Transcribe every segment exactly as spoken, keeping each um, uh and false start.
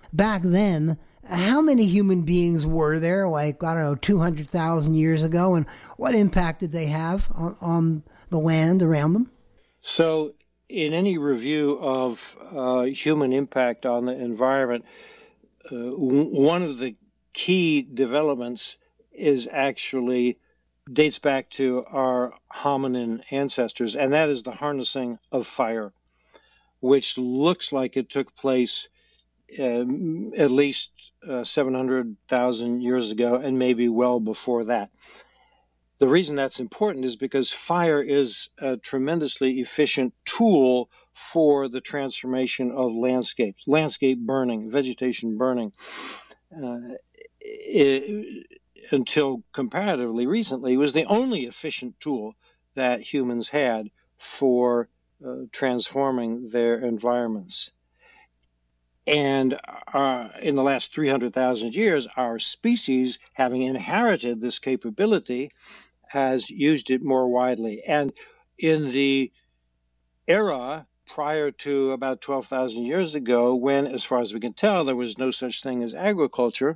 back then, how many human beings were there, like, I don't know, two hundred thousand years ago, and what impact did they have on, on the land around them? So in any review of uh, human impact on the environment, uh, one of the key developments is actually dates back to our hominin ancestors, and that is the harnessing of fire, which looks like it took place uh, at least uh, seven hundred thousand years ago, and maybe well before that. The reason that's important is because fire is a tremendously efficient tool for the transformation of landscapes, landscape burning, vegetation burning. Uh, it, until comparatively recently, was the only efficient tool that humans had for uh, transforming their environments. And uh, in the last three hundred thousand years, our species, having inherited this capability, has used it more widely. And in the era prior to about twelve thousand years ago, when, as far as we can tell, there was no such thing as agriculture,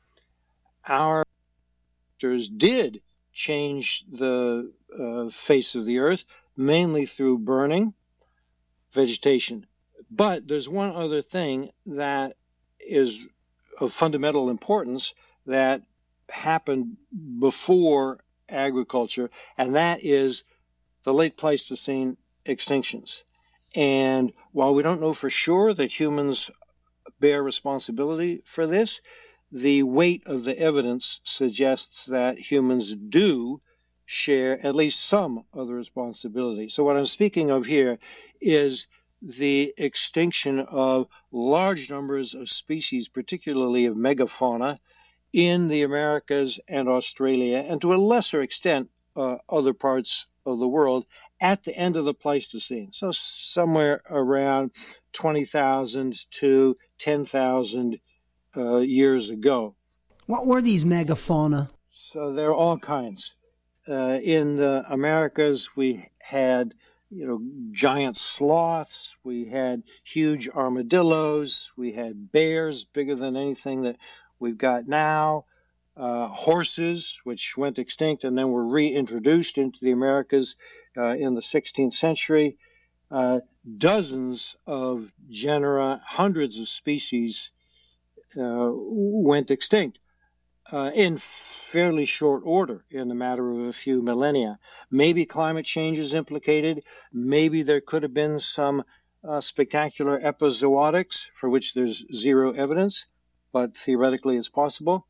our ancestors did change the uh, face of the earth, mainly through burning vegetation. But there's one other thing that is of fundamental importance that happened before agriculture, and that is the late Pleistocene extinctions. And while we don't know for sure that humans bear responsibility for this, the weight of the evidence suggests that humans do share at least some of the responsibility. So what I'm speaking of here is the extinction of large numbers of species, particularly of megafauna, in the Americas and Australia, and to a lesser extent, uh, other parts of the world at the end of the Pleistocene. So somewhere around twenty thousand to ten thousand uh, years ago. What were these megafauna? So there are all kinds. Uh, in the Americas, we had, you know, giant sloths, we had huge armadillos, we had bears bigger than anything that we've got now, uh, horses, which went extinct and then were reintroduced into the Americas uh, in the sixteenth century, uh, dozens of genera, hundreds of species uh, went extinct. Uh, in fairly short order in a matter of a few millennia. Maybe climate change is implicated. Maybe there could have been some uh, spectacular epizootics for which there's zero evidence, but theoretically it's possible.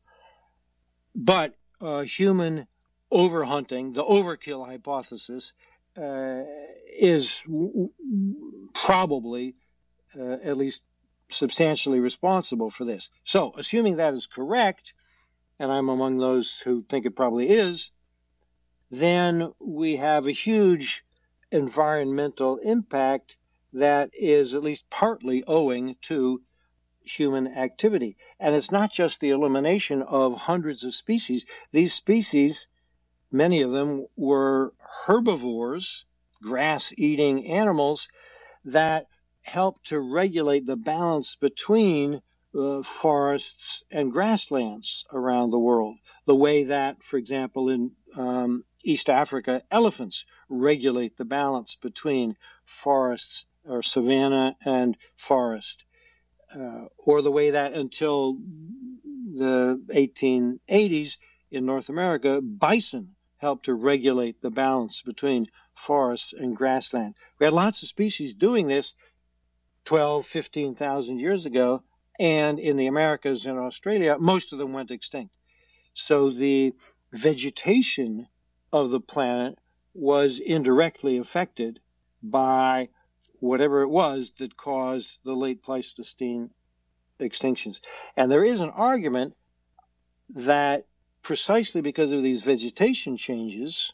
But uh, human overhunting, the overkill hypothesis, uh, is w- probably uh, at least substantially responsible for this. So, assuming that is correct, and I'm among those who think it probably is, then we have a huge environmental impact that is at least partly owing to human activity. And it's not just the elimination of hundreds of species. These species, many of them were herbivores, grass-eating animals that helped to regulate the balance between Uh, forests and grasslands around the world, the way that, for example, in um, East Africa, elephants regulate the balance between forests or savanna and forest, uh, or the way that until the eighteen eighties in North America, bison helped to regulate the balance between forest and grassland. We had lots of species doing this twelve, fifteen thousand years ago. And in the Americas and Australia, most of them went extinct. So the vegetation of the planet was indirectly affected by whatever it was that caused the late Pleistocene extinctions. And there is an argument that precisely because of these vegetation changes,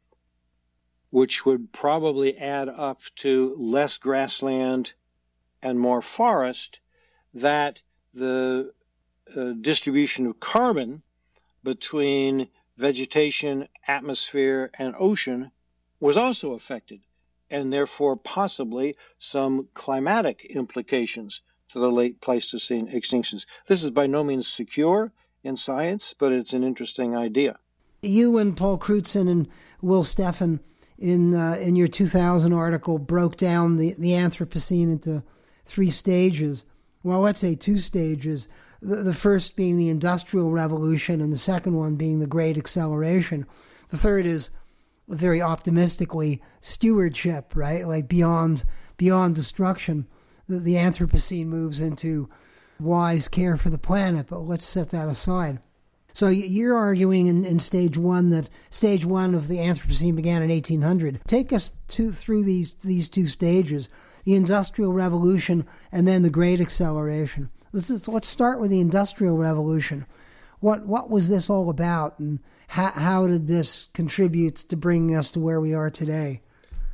which would probably add up to less grassland and more forest, that the uh, distribution of carbon between vegetation, atmosphere, and ocean was also affected, and therefore possibly some climatic implications to the late Pleistocene extinctions. This is by no means secure in science, but it's an interesting idea. You and Paul Crutzen and Will Steffen in uh, in your two thousand article broke down the, the Anthropocene into three stages. Well, let's say two stages. The, the first being the Industrial Revolution and the second one being the Great Acceleration. The third is very optimistically stewardship, right? Like beyond beyond destruction. The, the Anthropocene moves into wise care for the planet, but let's set that aside. So you're arguing in, in stage one that stage one of the Anthropocene began in eighteen hundred. Take us to, through these these two stages, the Industrial Revolution and then the Great Acceleration. Let's, let's start with the Industrial Revolution. What what was this all about, and how, how did this contribute to bringing us to where we are today?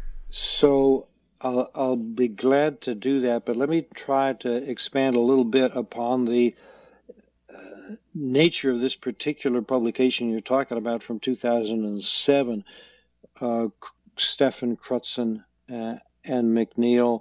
So I'll, I'll be glad to do that, but let me try to expand a little bit upon the uh, nature of this particular publication you're talking about from two thousand seven. Uh, Steffen, Crutzen, uh, and McNeil,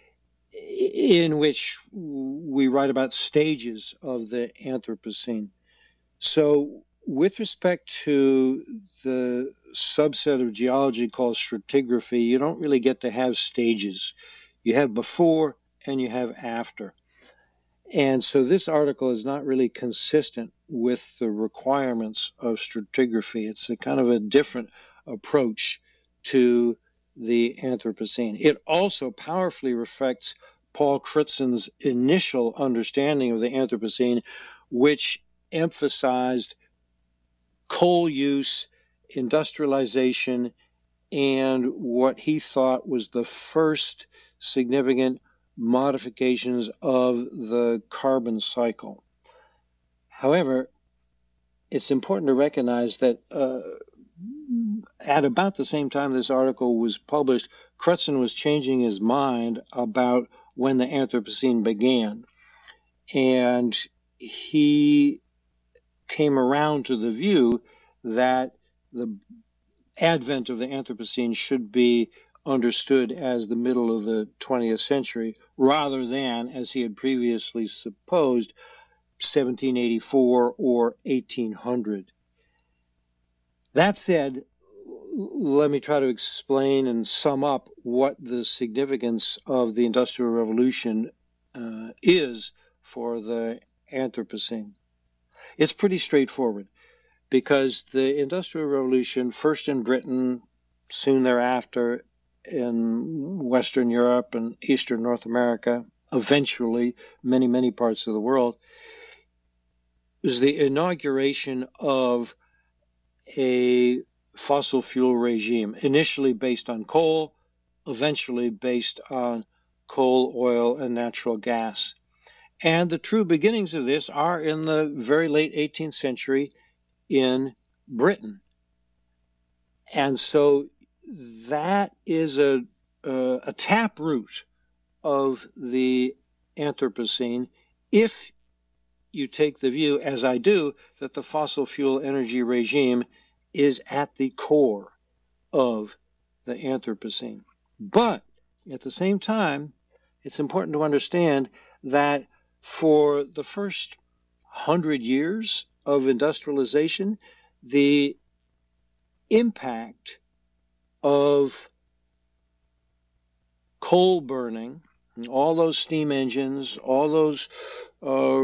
in which we write about stages of the Anthropocene. So with respect to the subset of geology called stratigraphy, you don't really get to have stages. You have before and you have after. And so this article is not really consistent with the requirements of stratigraphy. It's a kind of a different approach to the Anthropocene. It also powerfully reflects Paul Crutzen's initial understanding of the Anthropocene, which emphasized coal use, industrialization, and what he thought was the first significant modifications of the carbon cycle. However, it's important to recognize that uh, at about the same time this article was published, Crutzen was changing his mind about when the Anthropocene began. And he came around to the view that the advent of the Anthropocene should be understood as the middle of the twentieth century, rather than, as he had previously supposed, seventeen eighty-four or eighteen hundred. That said, let me try to explain and sum up what the significance of the Industrial Revolution uh, is for the Anthropocene. It's pretty straightforward, because the Industrial Revolution, first in Britain, soon thereafter in Western Europe and Eastern North America, eventually many, many parts of the world, is the inauguration of a fossil fuel regime, initially based on coal, eventually based on coal, oil, and natural gas. And the true beginnings of this are in the very late eighteenth century in Britain. And so that is a, a, a taproot of the Anthropocene if you take the view, as I do, that the fossil fuel energy regime is at the core of the Anthropocene. But at the same time, it's important to understand that for the first hundred years of industrialization, the impact of coal burning, all those steam engines, all those uh,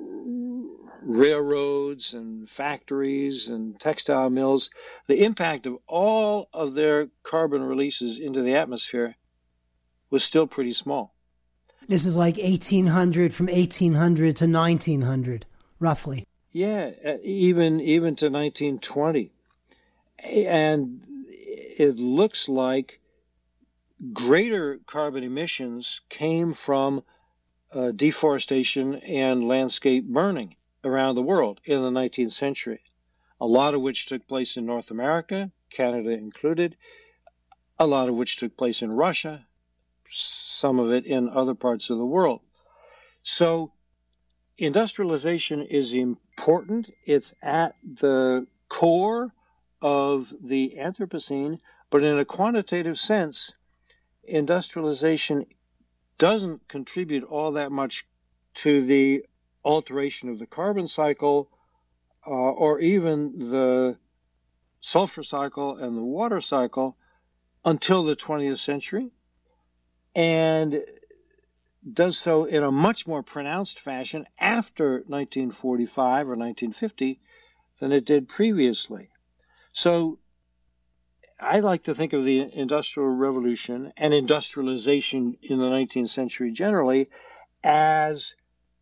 railroads and factories and textile mills, the impact of all of their carbon releases into the atmosphere was still pretty small. This is like eighteen hundred, from eighteen hundred to nineteen hundred, roughly. Yeah, even even to nineteen twenty. And it looks like greater carbon emissions came from uh, deforestation and landscape burning around the world in the nineteenth century, a lot of which took place in North America, Canada included, a lot of which took place in Russia, some of it in other parts of the world. So industrialization is important. It's at the core of the Anthropocene, but in a quantitative sense, industrialization doesn't contribute all that much to the alteration of the carbon cycle, uh, or even the sulfur cycle and the water cycle until the twentieth century, and does so in a much more pronounced fashion after nineteen forty-five or nineteen fifty than it did previously. So I like to think of the Industrial Revolution and industrialization in the nineteenth century generally as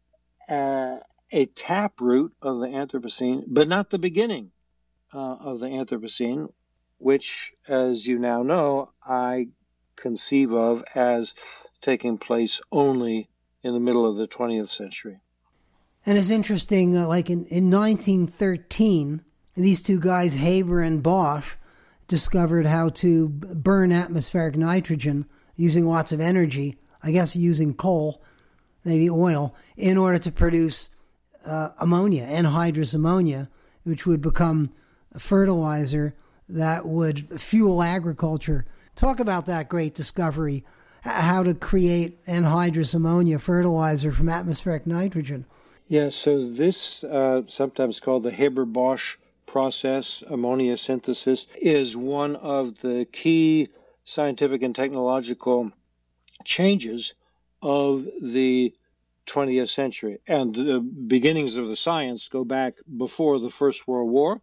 uh, a taproot of the Anthropocene, but not the beginning uh, of the Anthropocene, which, as you now know, I conceive of as taking place only in the middle of the twentieth century. And it's interesting, uh, like in, in nineteen thirteen, these two guys, Haber and Bosch, discovered how to burn atmospheric nitrogen using lots of energy, I guess using coal, maybe oil, in order to produce uh, ammonia, anhydrous ammonia, which would become a fertilizer that would fuel agriculture. Talk about that great discovery, how to create anhydrous ammonia fertilizer from atmospheric nitrogen. Yeah, so this, uh, sometimes called the Haber-Bosch process, ammonia synthesis, is one of the key scientific and technological changes of the twentieth century. And the beginnings of the science go back before the First World War,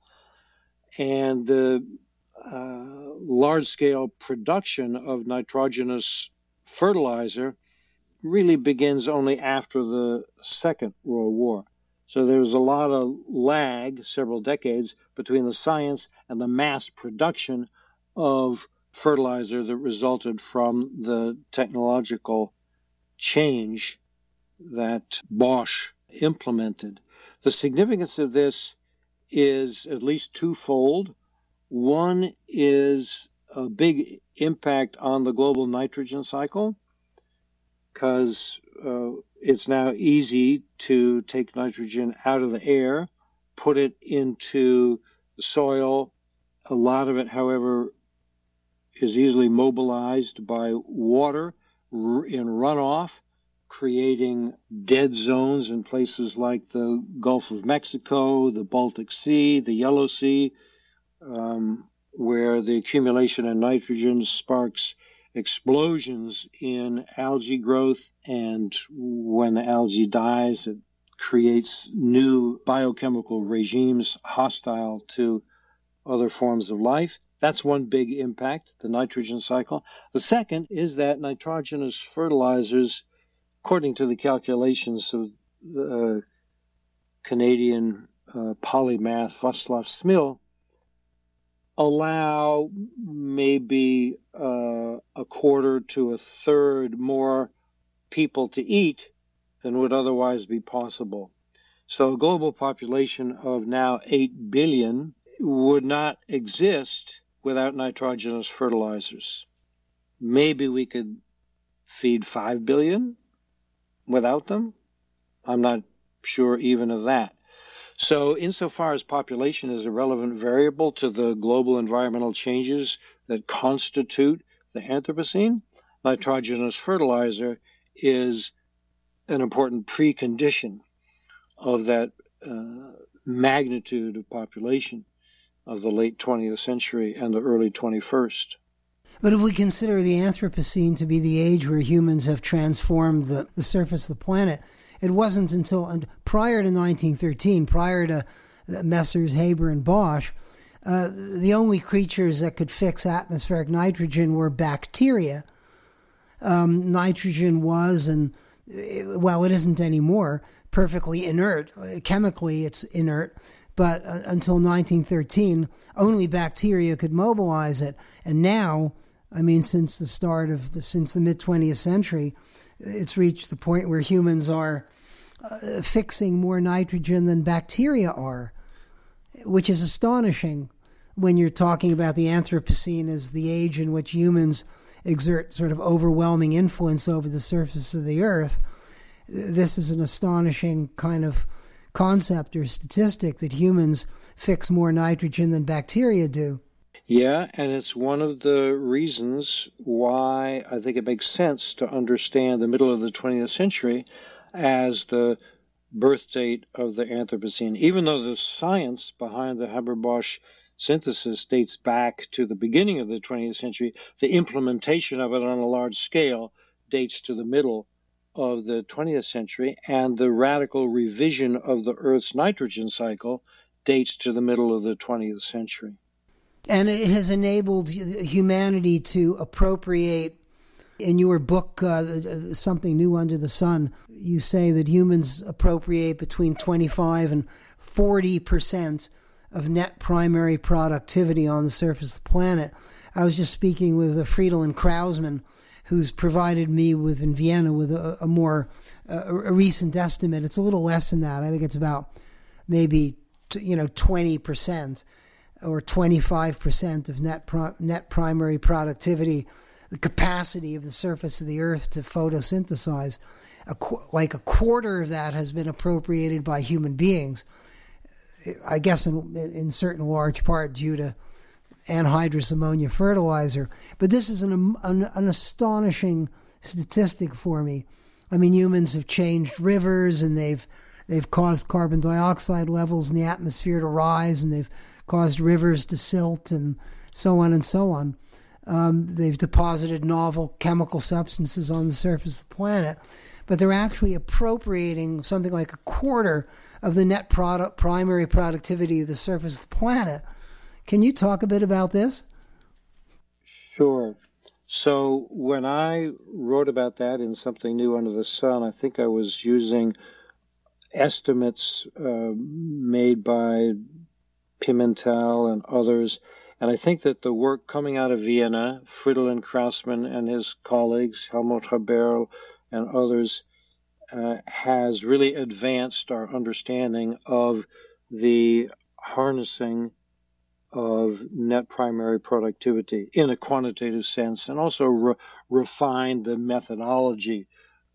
and the uh, large-scale production of nitrogenous fertilizer really begins only after the Second World War. So there was a lot of lag, several decades, between the science and the mass production of fertilizer that resulted from the technological change that Bosch implemented. The significance of this is at least twofold. One is a big impact on the global nitrogen cycle, because uh, it's now easy to take nitrogen out of the air, put it into the soil. A lot of it, however, is easily mobilized by water in runoff, creating dead zones in places like the Gulf of Mexico, the Baltic Sea, the Yellow Sea, um, where the accumulation of nitrogen sparks explosions in algae growth, and when the algae dies, it creates new biochemical regimes hostile to other forms of life. That's one big impact, the nitrogen cycle. The second is that nitrogenous fertilizers, according to the calculations of the uh, Canadian uh, polymath Václav Smil, allow maybe uh, a quarter to a third more people to eat than would otherwise be possible. So a global population of now eight billion would not exist without nitrogenous fertilizers. Maybe we could feed five billion without them. I'm not sure even of that. So insofar as population is a relevant variable to the global environmental changes that constitute the Anthropocene, nitrogenous fertilizer is an important precondition of that uh, magnitude of population of the late twentieth century and the early twenty-first. But if we consider the Anthropocene to be the age where humans have transformed the, the surface of the planet, it wasn't until prior to nineteen thirteen, prior to Messrs. Haber and Bosch, uh, the only creatures that could fix atmospheric nitrogen were bacteria. Um, nitrogen was, and well, it isn't anymore, perfectly inert. Chemically, it's inert. But uh, until nineteen thirteen, only bacteria could mobilize it. And now, I mean, since the start of the, since the mid-twentieth century, it's reached the point where humans are uh, fixing more nitrogen than bacteria are, which is astonishing when you're talking about the Anthropocene as the age in which humans exert sort of overwhelming influence over the surface of the earth. This is an astonishing kind of concept or statistic that humans fix more nitrogen than bacteria do. Yeah, and it's one of the reasons why I think it makes sense to understand the middle of the twentieth century as the birth date of the Anthropocene, even though the science behind the Haber-Bosch synthesis dates back to the beginning of the twentieth century. The implementation of it on a large scale dates to the middle of the twentieth century, and the radical revision of the Earth's nitrogen cycle dates to the middle of the twentieth century. And it has enabled humanity to appropriate. In your book, uh, Something New Under the Sun, you say that humans appropriate between twenty-five and forty percent of net primary productivity on the surface of the planet. I was just speaking with Friedel and Krausman, who's provided me with, in Vienna, with a, a more, uh, a recent estimate. It's a little less than that. I think it's about maybe, you know, twenty percent or twenty-five percent of net pro, net primary productivity, the capacity of the surface of the Earth to photosynthesize. A, like a quarter of that has been appropriated by human beings, I guess in, in certain large part due to anhydrous ammonia fertilizer. But this is an, an, an astonishing statistic for me. I mean, humans have changed rivers, and they've they've caused carbon dioxide levels in the atmosphere to rise, and they've caused rivers to silt, and so on and so on. Um, they've deposited novel chemical substances on the surface of the planet, but they're actually appropriating something like a quarter of the net product, primary productivity of the surface of the planet. Can you talk a bit about this? Sure. So when I wrote about that in Something New Under the Sun, I think I was using estimates uh, made by Pimentel and others. And I think that the work coming out of Vienna, Friedel and Krausman and his colleagues, Helmut Haberl and others, uh, has really advanced our understanding of the harnessing of net primary productivity in a quantitative sense, and also re- refined the methodology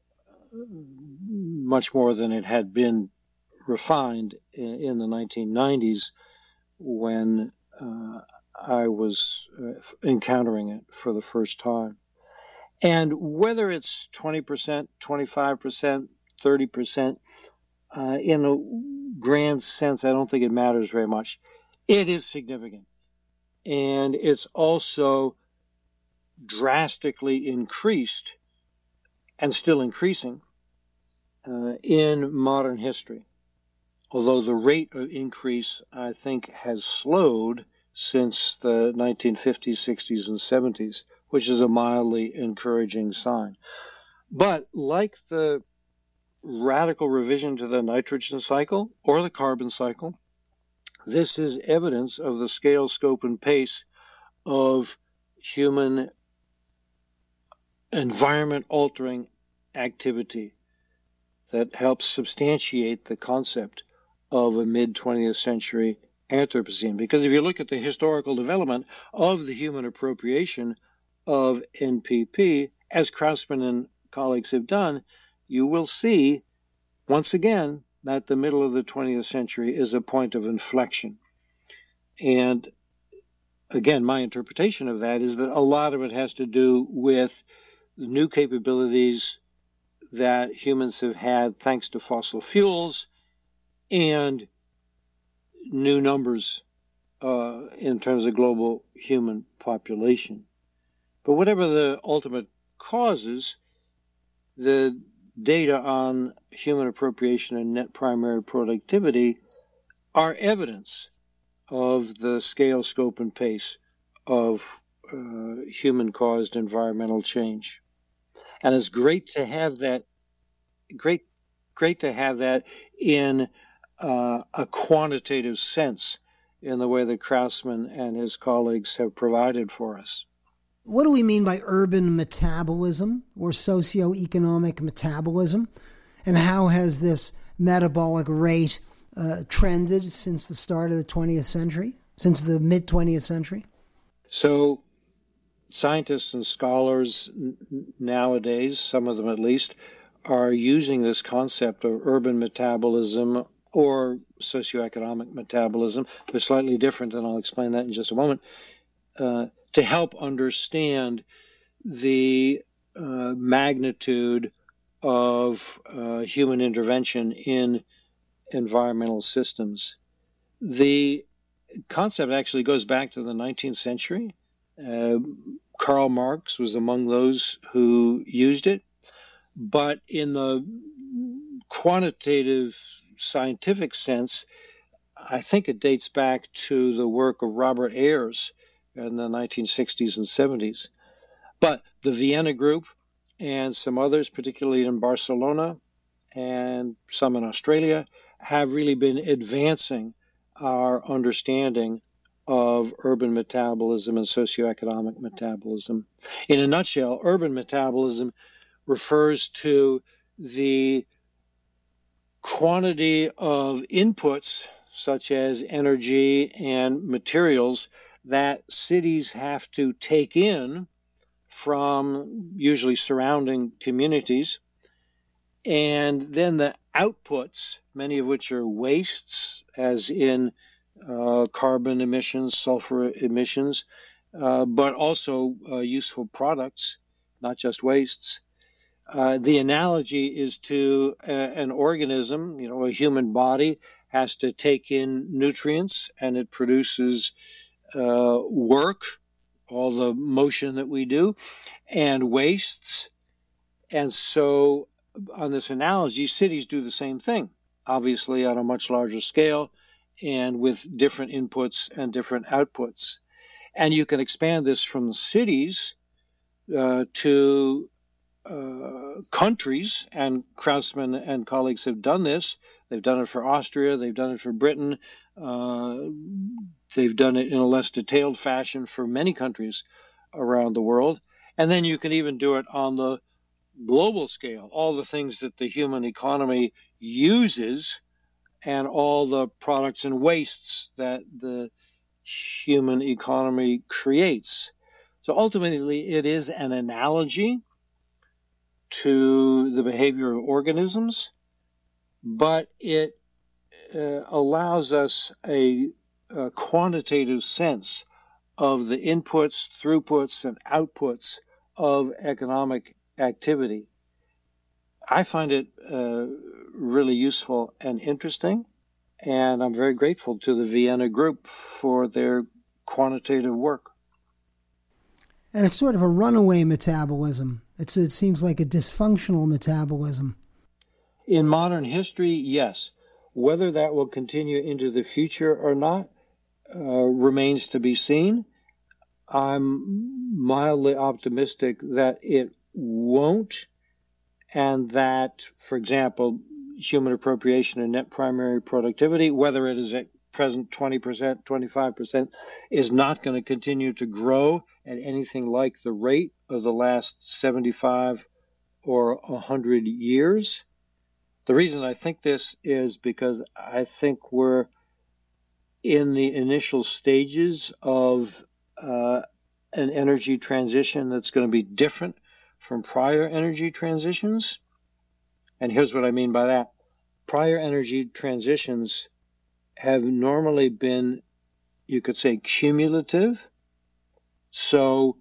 much more than it had been refined in, in the nineteen nineties when uh, I was uh, encountering it for the first time. And whether it's twenty percent, twenty-five percent, thirty percent, uh, in a grand sense, I don't think it matters very much. It is significant. And it's also drastically increased, and still increasing, uh, in modern history. Although the rate of increase, I think, has slowed since the nineteen fifties, sixties, and seventies, which is a mildly encouraging sign. But like the radical revision to the nitrogen cycle or the carbon cycle, this is evidence of the scale, scope, and pace of human environment-altering activity that helps substantiate the concept of a mid-twentieth century Anthropocene. Because if you look at the historical development of the human appropriation of N P P, as Krausman and colleagues have done, you will see, once again, that the middle of the twentieth century is a point of inflection. And again, my interpretation of that is that a lot of it has to do with new capabilities that humans have had thanks to fossil fuels and new numbers uh, in terms of global human population. But whatever the ultimate causes, the data on human appropriation and net primary productivity are evidence of the scale, scope, and pace of uh, human-caused environmental change. And it's great to have that, great, great to have that in uh, a quantitative sense in the way that Krausman and his colleagues have provided for us. What do we mean by urban metabolism or socioeconomic metabolism? And how has this metabolic rate uh, trended since the start of the twentieth century, since the mid-twentieth century? So scientists and scholars n- nowadays, some of them at least, are using this concept of urban metabolism or socioeconomic metabolism. They're slightly different, and I'll explain that in just a moment, uh, to help understand the uh, magnitude of uh, human intervention in environmental systems. The concept actually goes back to the nineteenth century. Uh, Karl Marx was among those who used it, but in the quantitative scientific sense, I think it dates back to the work of Robert Ayers in the nineteen sixties and seventies. But the Vienna Group and some others, particularly in Barcelona and some in Australia, have really been advancing our understanding of urban metabolism and socioeconomic metabolism. In a nutshell, urban metabolism refers to the quantity of inputs, such as energy and materials, that cities have to take in from usually surrounding communities, and then the outputs, many of which are wastes, as in uh, carbon emissions, sulfur emissions, uh, but also uh, useful products, not just wastes. Uh, the analogy is to a, an organism, you know, a human body has to take in nutrients and it produces uh, work, all the motion that we do, and wastes. And so on this analogy, cities do the same thing, obviously on a much larger scale and with different inputs and different outputs. And you can expand this from cities uh, to uh, countries, and Krausman and colleagues have done this. They've done it for Austria, they've done it for Britain, uh, they've done it in a less detailed fashion for many countries around the world. And then you can even do it on the global scale, all the things that the human economy uses and all the products and wastes that the human economy creates. So ultimately, it is an analogy to the behavior of organisms, but it uh, allows us a, a quantitative sense of the inputs, throughputs, and outputs of economic activity. I find it uh, really useful and interesting, and I'm very grateful to the Vienna Group for their quantitative work. And it's sort of a runaway metabolism. It's, it seems like a dysfunctional metabolism. In modern history, yes. Whether that will continue into the future or not uh, remains to be seen. I'm mildly optimistic that it won't, and that, for example, human appropriation and net primary productivity, whether it is at present twenty percent, twenty-five percent, is not going to continue to grow at anything like the rate of the last seventy-five or one hundred years. The reason I think this is because I think we're in the initial stages of uh, an energy transition that's going to be different from prior energy transitions. And here's what I mean by that. Prior energy transitions have normally been, you could say, cumulative. So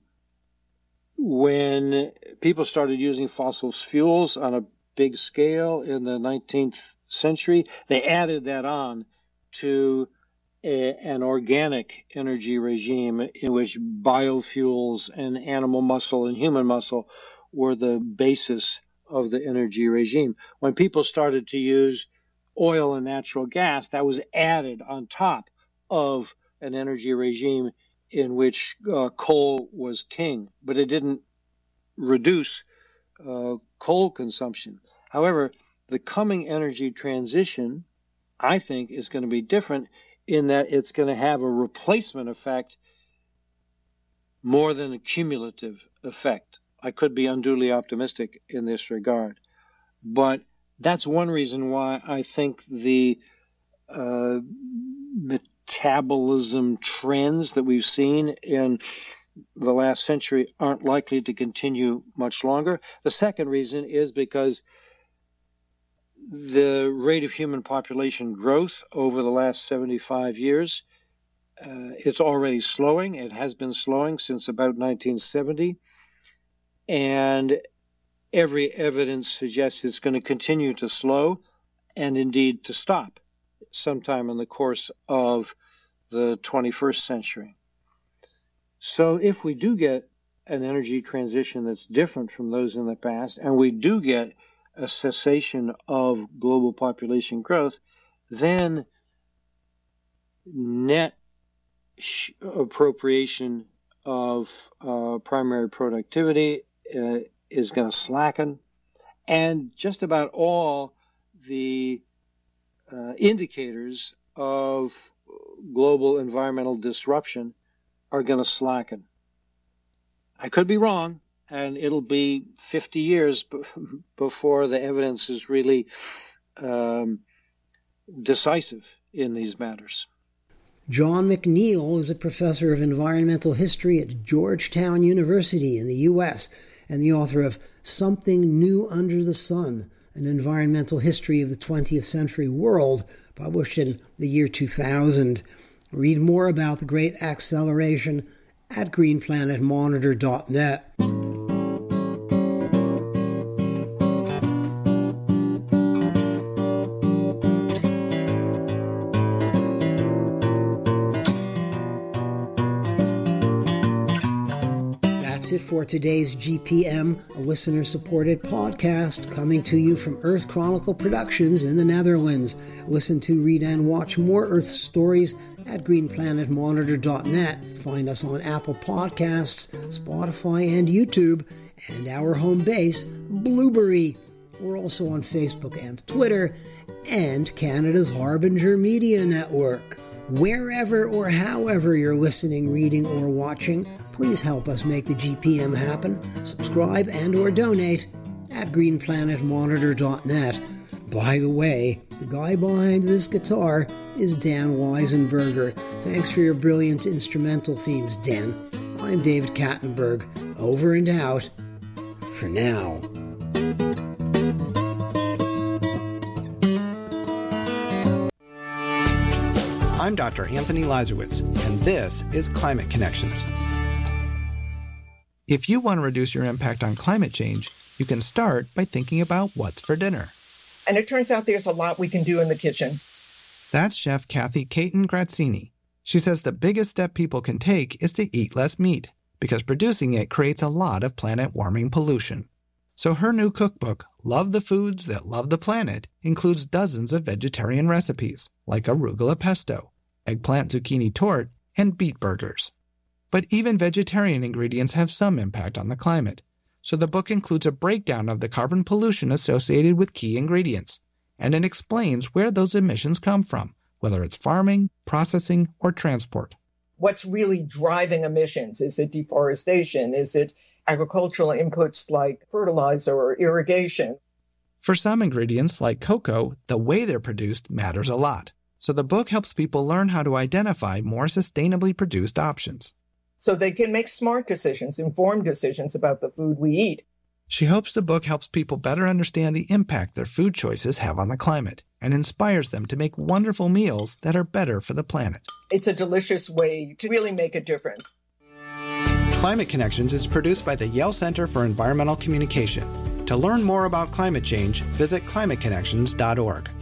when people started using fossil fuels on a big scale in the nineteenth century, they added that on to a, an organic energy regime in which biofuels and animal muscle and human muscle were the basis of the energy regime. When people started to use oil and natural gas, that was added on top of an energy regime in which uh, coal was king, but it didn't reduce uh, coal consumption. However, the coming energy transition, I think, is going to be different in that it's going to have a replacement effect more than a cumulative effect. I could be unduly optimistic in this regard, but that's one reason why I think the uh, metabolism trends that we've seen in the last century aren't likely to continue much longer. The second reason is because the rate of human population growth over the last seventy-five years, uh, it's already slowing. It has been slowing since about nineteen seventy. And every evidence suggests it's going to continue to slow and indeed to stop sometime in the course of the twenty-first century. So if we do get an energy transition that's different from those in the past, and we do get a cessation of global population growth, then net appropriation of uh, primary productivity uh, is going to slacken, and just about all the uh, indicators of global environmental disruption are going to slacken. I could be wrong, and it'll be fifty years b- before the evidence is really um, decisive in these matters. John McNeil is a professor of environmental history at Georgetown University in the U S and the author of Something New Under the Sun, an environmental history of the twentieth century world, published in the year two thousand. Read more about the Great Acceleration at green planet monitor dot net. That's it for today's G P M, a listener-supported podcast coming to you from Earth Chronicle Productions in the Netherlands. Listen to, read, and watch more Earth stories at green planet monitor dot net. Find us on Apple Podcasts, Spotify, and YouTube, and our home base, Blueberry. We're also on Facebook and Twitter, and Canada's Harbinger Media Network. Wherever or however you're listening, reading, or watching, please help us make the G P M happen. Subscribe and or donate at green planet monitor dot net. By the way, the guy behind this guitar is Dan Weisenberger. Thanks for your brilliant instrumental themes, Dan. I'm David Kattenberg. Over and out. For now. I'm Doctor Anthony Lazarowitz, and this is Climate Connections. If you want to reduce your impact on climate change, you can start by thinking about what's for dinner. And it turns out there's a lot we can do in the kitchen. That's Chef Kathy Caton Grazzini. She says the biggest step people can take is to eat less meat, because producing it creates a lot of planet-warming pollution. So her new cookbook, Love the Foods That Love the Planet, includes dozens of vegetarian recipes, like arugula pesto, eggplant zucchini tort, and beet burgers. But even vegetarian ingredients have some impact on the climate. So the book includes a breakdown of the carbon pollution associated with key ingredients, and it explains where those emissions come from, whether it's farming, processing, or transport. What's really driving emissions? Is it deforestation? Is it agricultural inputs like fertilizer or irrigation? For some ingredients, like cocoa, the way they're produced matters a lot. So the book helps people learn how to identify more sustainably produced options, so they can make smart decisions, informed decisions about the food we eat. She hopes the book helps people better understand the impact their food choices have on the climate and inspires them to make wonderful meals that are better for the planet. It's a delicious way to really make a difference. Climate Connections is produced by the Yale Center for Environmental Communication. To learn more about climate change, visit climate connections dot org.